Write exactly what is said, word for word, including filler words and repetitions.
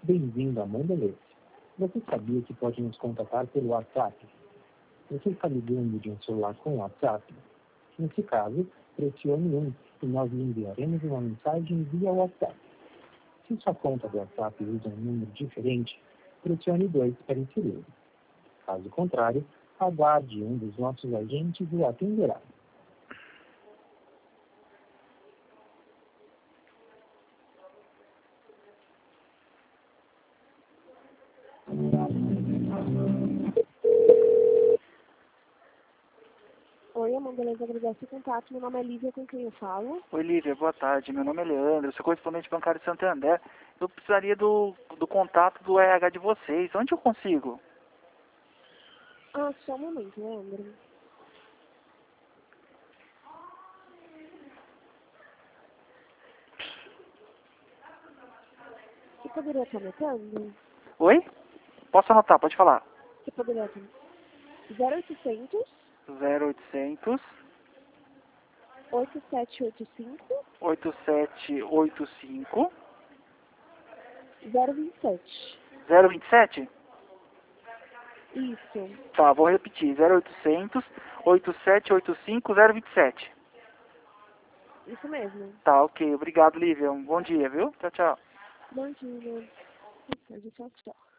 Bem-vindo a Mondelez. Você sabia que pode nos contatar pelo WhatsApp? Você está ligando de um celular com WhatsApp? Nesse caso, pressione um e nós lhe enviaremos uma mensagem via WhatsApp. Se sua conta do WhatsApp usa um número diferente, pressione dois para inseri-lo. Caso contrário, aguarde um dos nossos agentes o atenderá. Oi, a Mondelez agradece o contato. Meu nome é Lívia, com quem eu falo? Oi, Lívia, boa tarde. Meu nome é Leandro, eu sou correspondente bancário de Santander. Eu precisaria do, do contato do R H de vocês. Onde eu consigo? Ah, só um momento, Leandro. Você poderia estar anotando? Oi? Posso anotar, pode falar. Você poderia estar... zero oitocentos, zero oitocentos, oito sete oito cinco, oito sete oito cinco, zero vinte e sete. zero vinte e sete? Isso. Tá, vou repetir. zero oitocentos, oito sete oito cinco, zero vinte e sete. Isso mesmo. Tá, ok. Obrigado, Lívia. Um bom dia, viu? Tchau, tchau. Bom dia. Tchau, tchau.